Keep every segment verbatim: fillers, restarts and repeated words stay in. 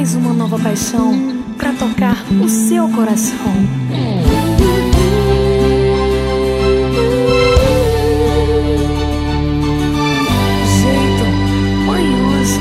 mais uma nova paixão pra tocar o seu coração. Jeito manhoso.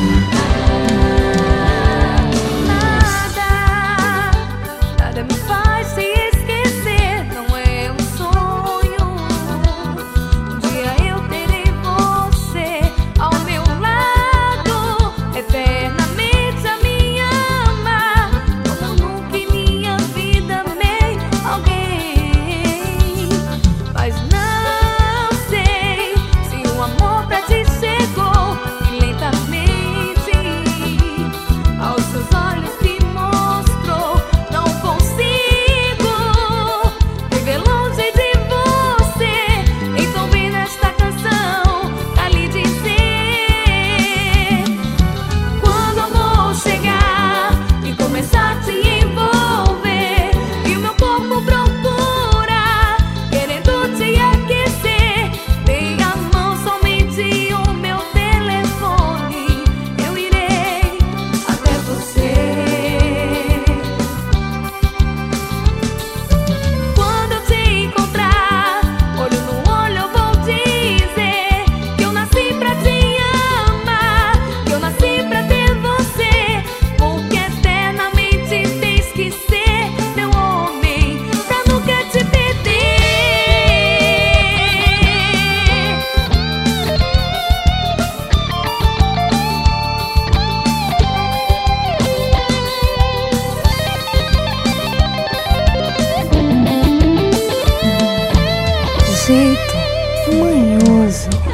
Nada, nada me faz se esquecer. Não é um sonho. Um dia eu terei você ao meu lado, eternamente a me amar, como nunca em minha vida amei alguém. Mas não sei se o amor pra ti chegou e lentamente aos seus olhos me mostrou. Não consigo viver longe de você, então vem nesta canção pra lhe dizer: quando o amor chegar e começar a te envolver, e o meu corpo procura, querendo te aquecer, dei a mão, somente o meu telefone, eu irei até você. Quando eu te encontrar, olho no olho, eu vou dizer que eu nasci pra te amar, que eu nasci pra ter você, porque eternamente tens que ser meu homem, pra nunca te perder. Jeito manhoso.